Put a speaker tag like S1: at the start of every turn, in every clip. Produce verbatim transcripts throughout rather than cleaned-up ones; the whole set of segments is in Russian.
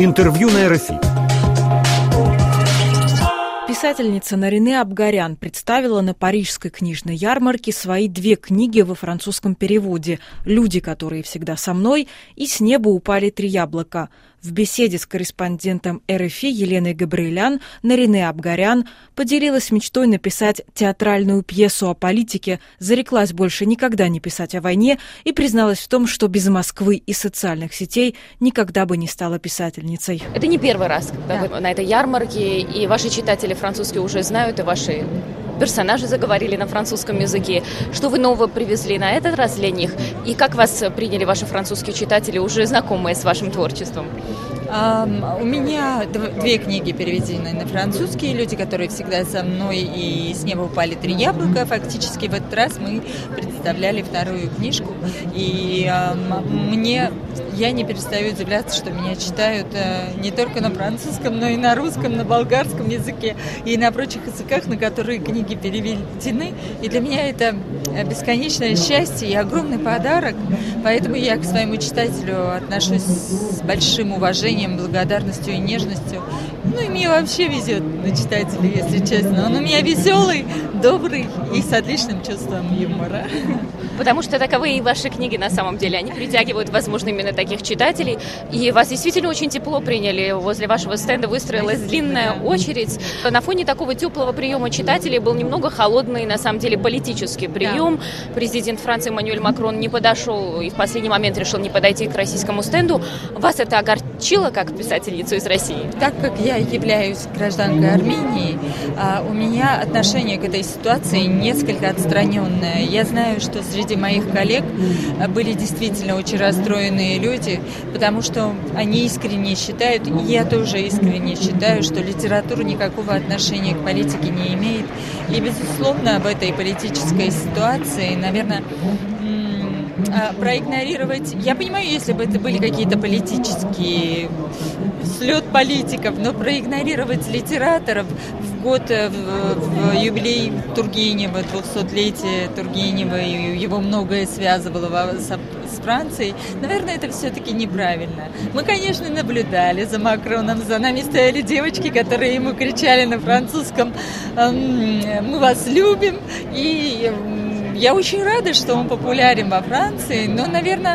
S1: Интервью на эр эф и.
S2: Писательница Нарине Абгарян представила на Парижской книжной ярмарке свои две книги во французском переводе «Люди, которые всегда со мной» и «С неба упали три яблока». В беседе с корреспондентом эр эф и Еленой Габриэлян Нарине Абгарян поделилась мечтой написать театральную пьесу о политике, зареклась больше никогда не писать о войне и призналась в том, что без Москвы и социальных сетей никогда бы не стала писательницей.
S3: Это не первый раз, когда
S2: Да.
S3: вы на этой ярмарке, и ваши читатели французские уже знают, и ваши персонажи заговорили на французском языке. Что вы нового привезли на этот раз для них? И как вас приняли ваши французские читатели, уже знакомые с вашим творчеством?
S4: Um, у меня дв- две книги переведены на французский. «Люди, которые всегда со мной» и «С неба упали три яблока». Фактически в этот раз мы представляли вторую книжку. И um, мне, я не перестаю удивляться, что меня читают uh, не только на французском, но и на русском, на болгарском языке и на прочих языках, на которые книги переведены. И для меня это бесконечное счастье и огромный подарок. Поэтому я к своему читателю отношусь с большим уважением, благодарностью и нежностью. Ну и мне вообще везет на читателя, если честно. Он у меня веселый, добрый и с отличным чувством юмора.
S3: Потому что таковы и ваши книги на самом деле. Они притягивают, возможно, именно таких читателей. И вас действительно очень тепло приняли. Возле вашего стенда выстроилась длинная очередь. На фоне такого теплого приема читателей был немного холодный, на самом деле, политический прием. Да. Президент Франции Эммануэль Макрон не подошел и в последний момент решил не подойти к российскому стенду. Вас это огорчило как писательницу из России?
S4: Так как я являюсь гражданкой Армении, у меня отношение к этой ситуации несколько отстраненное. Я знаю, что среди моих коллег были действительно очень расстроенные люди, потому что они искренне считают, и я тоже искренне считаю, что литература никакого отношения к политике не имеет. И, безусловно, в этой политической ситуации, наверное, проигнорировать... Я понимаю, если бы это были какие-то политические... слет политиков, но проигнорировать литераторов в год, в, в юбилей Тургенева, двухсотлетие Тургенева, и его многое связывало с, с Францией, наверное, это все-таки неправильно. Мы, конечно, наблюдали за Макроном, за нами стояли девочки, которые ему кричали на французском «Мы вас любим», и я очень рада, что он популярен во Франции, но, наверное,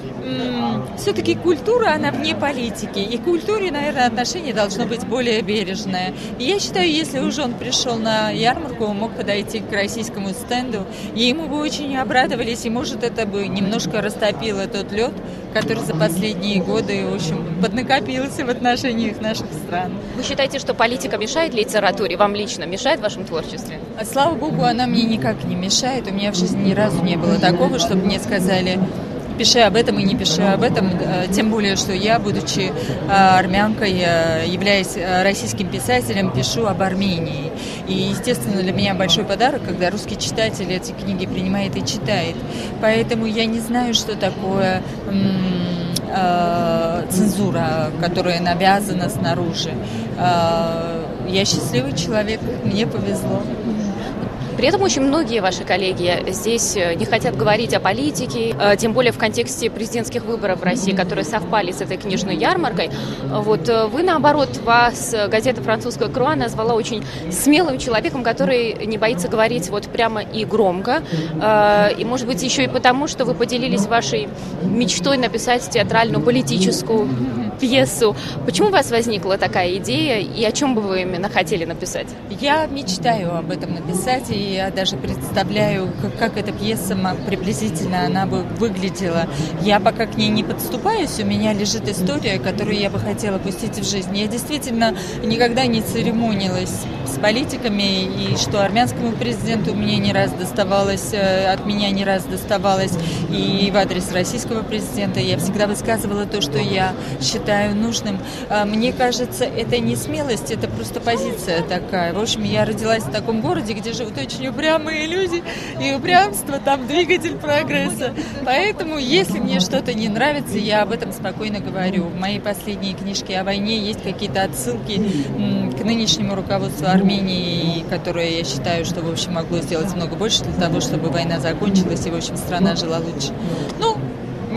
S4: все-таки культура, она вне политики. И к культуре, наверное, отношение должно быть более бережное. И я считаю, если уже он пришел на ярмарку, он мог подойти к российскому стенду, и ему бы очень обрадовались, и, может, это бы немножко растопило тот лед, который за последние годы, в общем, поднакопился в отношениях наших стран.
S3: Вы считаете, что политика мешает литературе? Вам лично мешает в вашем творчестве?
S4: А, слава богу, она мне никак не мешает. У меня в жизни ни разу не было такого, чтобы мне сказали: пиши об этом и не пиши об этом, тем более, что я, будучи армянкой, являясь российским писателем, пишу об Армении. И, естественно, для меня большой подарок, когда русский читатель эти книги принимает и читает. Поэтому я не знаю, что такое м- э- цензура, которая навязана снаружи. Э- я счастливый человек, мне повезло.
S3: При этом очень многие ваши коллеги здесь не хотят говорить о политике, тем более в контексте президентских выборов в России, которые совпали с этой книжной ярмаркой. Вот вы, наоборот, вас газета «Французская Круа» назвала очень смелым человеком, который не боится говорить вот прямо и громко. И, может быть, еще и потому, что вы поделились вашей мечтой написать театральную политическую пьесу. Почему у вас возникла такая идея и о чем бы вы именно хотели написать?
S4: Я мечтаю об этом написать, и я даже представляю, как, как эта пьеса приблизительно она бы выглядела. Я пока к ней не подступаюсь, у меня лежит история, которую я бы хотела пустить в жизнь. Я действительно никогда не церемонилась с политиками, и что армянскому президенту мне не раз доставалось, от меня не раз доставалось, и в адрес российского президента я всегда высказывала то, что я считаю нужным. Мне кажется, это не смелость, это просто позиция такая. В общем, я родилась в таком городе, где живут очень упрямые люди, и упрямство там двигатель прогресса. Поэтому, если мне что-то не нравится, я об этом спокойно говорю. В моей последней книжке о войне есть какие-то отсылки к нынешнему руководству Армении, которое я считаю, что, в общем, могло сделать много больше для того, чтобы война закончилась и, в общем, страна жила лучше. Ну,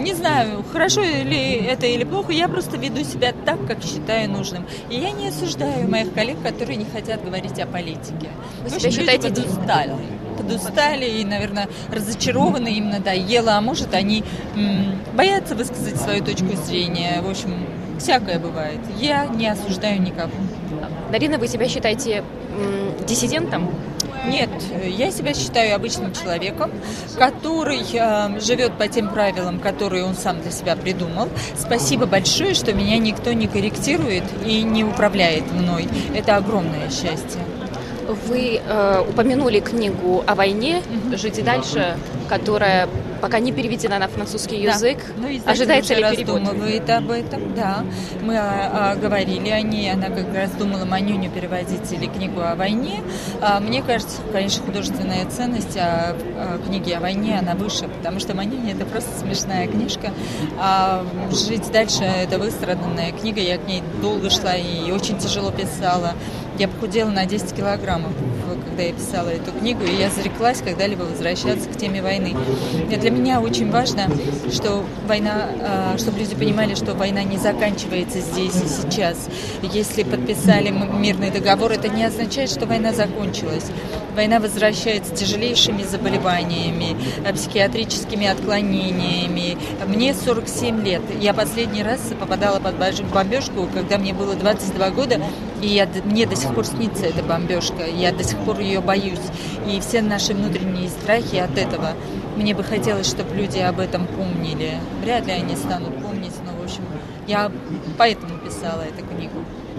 S4: не знаю, хорошо ли это или плохо, я просто веду себя так, как считаю нужным. И я не осуждаю моих коллег, которые не хотят говорить о политике.
S3: Вы
S4: В общем,
S3: себя считаете...
S4: люди подустали. Подустали и, наверное, разочарованы, им надоело, а может, они м, боятся высказать свою точку зрения. В общем, всякое бывает. Я не осуждаю никого.
S3: Нарина, вы себя считаете м, диссидентом?
S4: Нет, я себя считаю обычным человеком, который э, живет по тем правилам, которые он сам для себя придумал. Спасибо большое, что меня никто не корректирует и не управляет мной. Это огромное счастье.
S3: Вы э, упомянули книгу о войне «Жить и дальше», которая пока не переведена на французский язык.
S4: Да. Ну,
S3: ожидается ли перевод?
S4: Раздумывает об этом, да. Мы а, а, говорили о ней, она как раз думала Манюню переводить или книгу о войне. А, мне кажется, конечно, художественная ценность а, а, книги о войне, она выше, потому что Манюня — это просто смешная книжка. А «Жить дальше» — это выстраданная книга, я к ней долго шла и очень тяжело писала. Я похудела на десять килограммов, когда я писала эту книгу, и я зареклась когда-либо возвращаться к теме войны. И для меня очень важно, что война, чтобы люди понимали, что война не заканчивается здесь и сейчас. Если подписали мирный договор, это не означает, что война закончилась. Война возвращается с тяжелейшими заболеваниями, психиатрическими отклонениями. Мне сорок семь лет. Я последний раз попадала под бомбежку, когда мне было двадцать два года, и я, мне до сих пор снится эта бомбежка. Я до сих пор ее боюсь. И все наши внутренние страхи от этого. Мне бы хотелось, чтобы люди об этом помнили. Вряд ли они станут помнить, но, в общем, я поэтому писала эту книгу.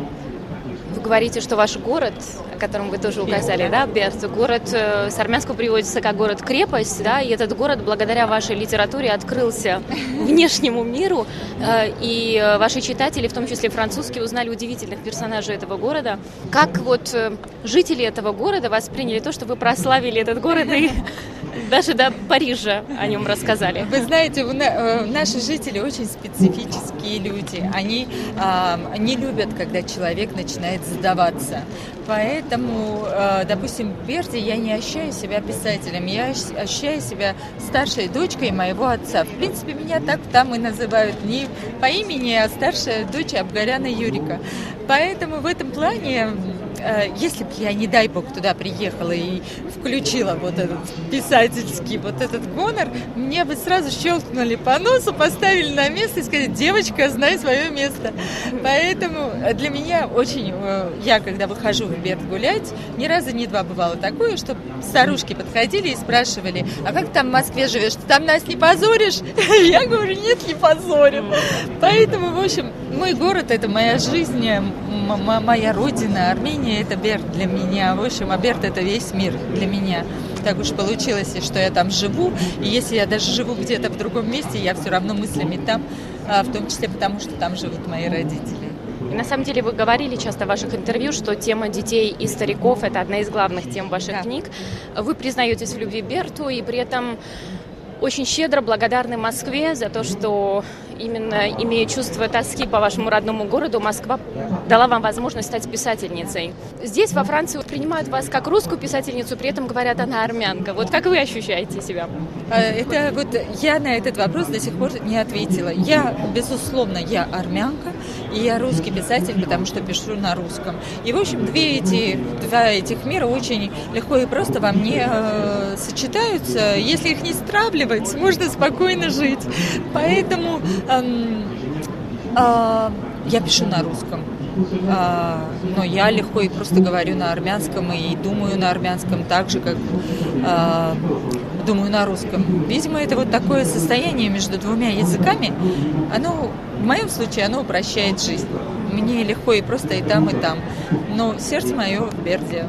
S3: Вы говорите, что ваш город, о котором вы тоже указали, да, Берт, город э, с армянского переводится как город-крепость, да, и этот город благодаря вашей литературе открылся внешнему миру, э, и ваши читатели, в том числе французские, узнали удивительных персонажей этого города. Как вот э, жители этого города восприняли то, что вы прославили этот город и даже до Парижа о нем рассказали?
S4: Вы знаете, наши жители очень специфические люди. Они э, не любят, когда человек начинает задаваться. Поэтому, э, допустим, в Берде я не ощущаю себя писателем, я ощущаю себя старшей дочкой моего отца. В принципе, меня так там и называют, не по имени, а старшая дочь Абгаряна Юрика. Поэтому в этом плане, э, если бы я, не дай бог, туда приехала и включила вот этот писательский вот этот гонор, мне бы сразу щелкнули по носу, поставили на место и сказали: девочка, знай свое место. Поэтому для меня очень, я когда выхожу в Берд гулять, ни разу, ни два бывало такое, что старушки подходили и спрашивали: а как там в Москве живешь, ты там нас не позоришь? Я говорю: нет, не позорим. Поэтому, в общем, мой город — это моя жизнь, моя родина. Армения — это Берд для меня. В общем, а Берд — это весь мир для меня. Так уж получилось, что я там живу. И если я даже живу где-то в другом месте, я все равно мыслями там, в том числе потому, что там живут мои родители.
S3: И на самом деле вы говорили часто в ваших интервью, что тема детей и стариков – это одна из главных тем ваших да. книг. Вы признаетесь в любви Берту и при этом очень щедро благодарны Москве за то, что именно имея чувство тоски по вашему родному городу, Москва дала вам возможность стать писательницей. Здесь, во Франции, принимают вас как русскую писательницу, при этом говорят, она армянка. Вот как вы ощущаете себя?
S4: Это вот я на этот вопрос до сих пор не ответила. Я, безусловно, я армянка, и я русский писатель, потому что пишу на русском. И, в общем, две эти, два этих мира очень легко и просто во мне э, сочетаются. Если их не стравливать, можно спокойно жить. Поэтому э, э, я пишу на русском. Э, но я легко и просто говорю на армянском и думаю на армянском так же, как э, думаю на русском. Видимо, это вот такое состояние между двумя языками. Оно, в моем случае, оно упрощает жизнь. Мне легко и просто и там, и там. Но сердце мое в Берде.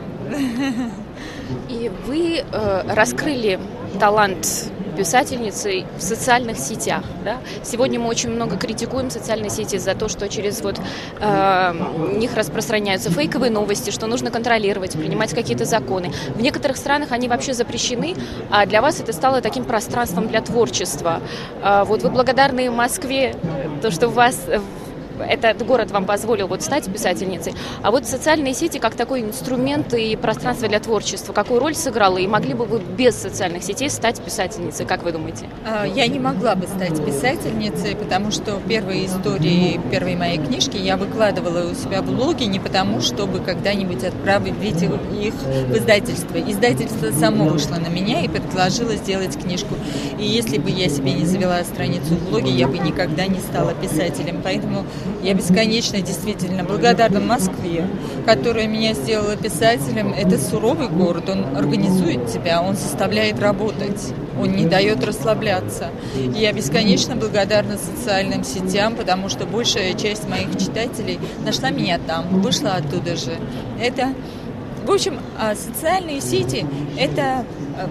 S3: И вы э, раскрыли талант писательницы в социальных сетях. Да? Сегодня мы очень много критикуем социальные сети за то, что через вот, э, них распространяются фейковые новости, что нужно контролировать, принимать какие-то законы. В некоторых странах они вообще запрещены, а для вас это стало таким пространством для творчества. Э, вот вы благодарны Москве, то, что у вас этот город вам позволил вот стать писательницей. А вот социальные сети как такой инструмент и пространство для творчества, какую роль сыграло? И могли бы вы без социальных сетей стать писательницей, как вы думаете?
S4: Я не могла бы стать писательницей, потому что первые истории первой моей книжки я выкладывала у себя в блоге не потому, чтобы когда-нибудь отправить их в издательство. Издательство само вышло на меня и предложило сделать книжку. И если бы я себе не завела страницу в блоге, я бы никогда не стала писателем. Поэтому я бесконечно действительно благодарна Москве, которая меня сделала писателем. Это суровый город, он организует тебя, он заставляет работать, он не дает расслабляться. И я бесконечно благодарна социальным сетям, потому что большая часть моих читателей нашла меня там, вышла оттуда же. Это, в общем, социальные сети – это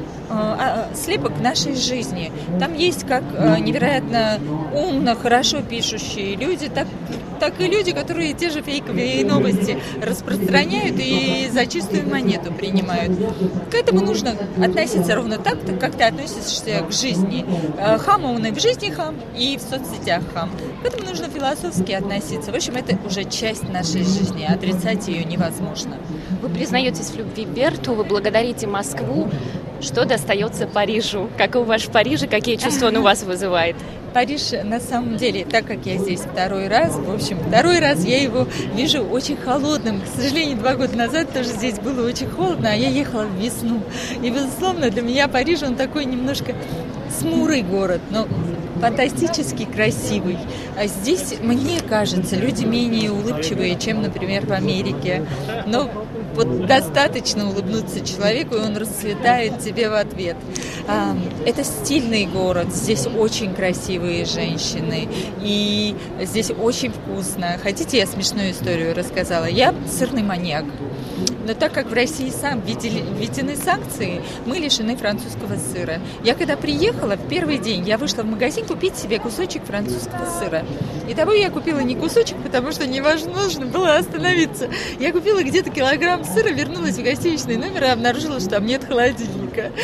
S4: слепок нашей жизни. Там есть как невероятно умно, хорошо пишущие люди, так, так и люди, которые те же фейковые новости распространяют и за чистую монету принимают. К этому нужно относиться ровно так, как ты относишься к жизни. Хам, он и в жизни хам, и в соцсетях хам. К этому нужно философски относиться. В общем, это уже часть нашей жизни, отрицать ее невозможно.
S3: Вы признаетесь в любви Берту, вы благодарите Москву. Что достается Парижу? Каков ваш Париж и какие чувства он у вас вызывает?
S4: Париж, на самом деле, так как я здесь второй раз, в общем, второй раз я его вижу очень холодным. К сожалению, два года назад тоже здесь было очень холодно, а я ехала в весну. И, безусловно, для меня Париж, он такой немножко смурый город, но фантастически красивый. А здесь, мне кажется, люди менее улыбчивые, чем, например, в Америке. Но вот достаточно улыбнуться человеку, и он расцветает тебе в ответ. Это стильный город, здесь очень красивые женщины, и здесь очень вкусно. Хотите, я смешную историю рассказала? Я сырный маньяк. Но так как в России сам введены санкции, мы лишены французского сыра. Я когда приехала, в первый день я вышла в магазин купить себе кусочек французского сыра. И того я купила не кусочек, потому что невозможно было остановиться. Я купила где-то килограмм сыра, вернулась в гостиничный номер и обнаружила, что там нет холодильника.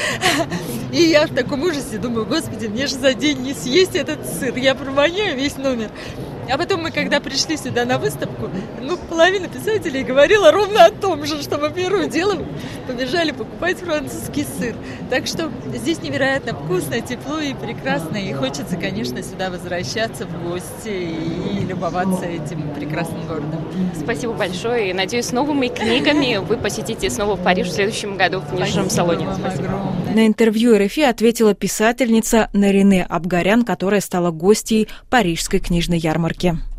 S4: И я в таком ужасе думаю, господи, мне же за день не съесть этот сыр. Я проманяю весь номер. А потом мы, когда пришли сюда на выставку, ну, половина писателей говорила ровно о том же, что мы первым делом побежали покупать французский сыр. Так что здесь невероятно вкусно, тепло и прекрасно. И хочется, конечно, сюда возвращаться в гости и любоваться этим прекрасным городом.
S3: Спасибо большое. И, надеюсь, с новыми книгами вы посетите снова в Париж в следующем году в книжном салоне.
S2: Спасибо. На интервью эр эф и ответила писательница Нарине Абгарян, которая стала гостьей Парижской книжной ярмарки.